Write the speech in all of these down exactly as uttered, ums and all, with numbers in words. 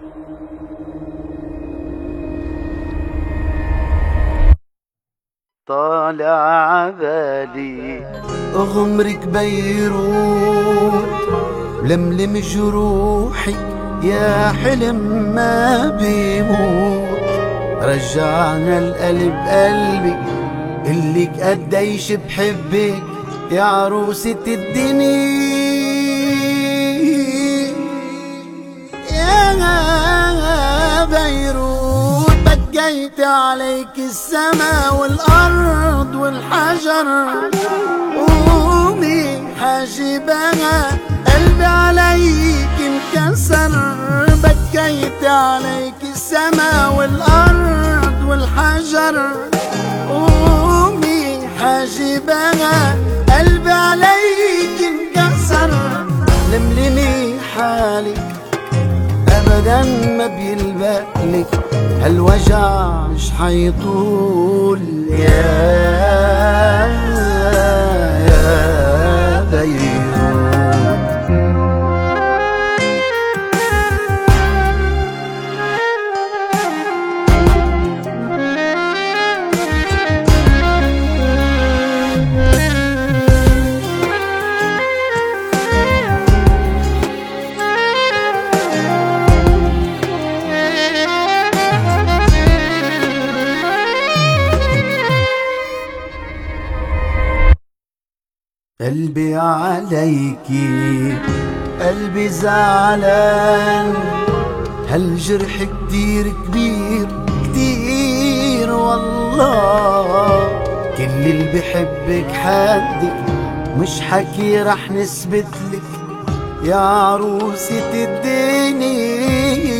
طالع بالي اغمرك بيروت لملم جروحي يا حلم ما بيموت. رجعنا القلب قلبي قلك قديش بحبك يا عروسة الدنيا يا بيروت. بكيت عليك السما والأرض والحجر قومي حاجبها قلبي عليك انكسر. بكيت عليك السما والأرض والحجر قومي حاجبها قلبي عليك انكسر. لملمي حالك ابدا ما بيلبقلك هالوجع مش حيطول يا يا بيروت. قلبي عليكي قلبي زعلان هالجرح كتير كبير كتير والله. كل اللي بحبك حدك مش حكي رح نثبتلك يا عروسة الدنيا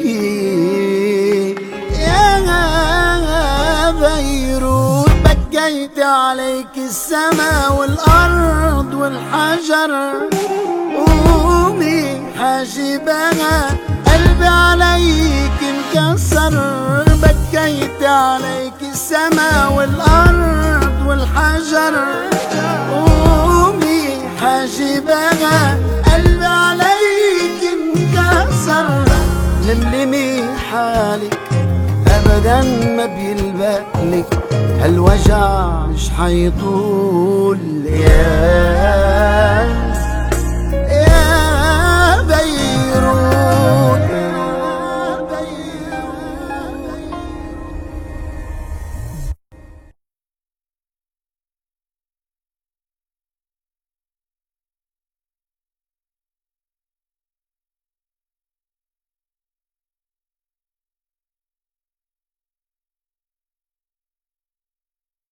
يا بيروت. بكيت عليك السما والأرض والحجر قومي حاجبها قلبي عليك انكسر. بكيت عليك السما والأرض والحجر قومي حاجبها قلبي عليك انكسر. لملمي حالك ابدا ما بيلبقلك هالوجع مش حيطول يا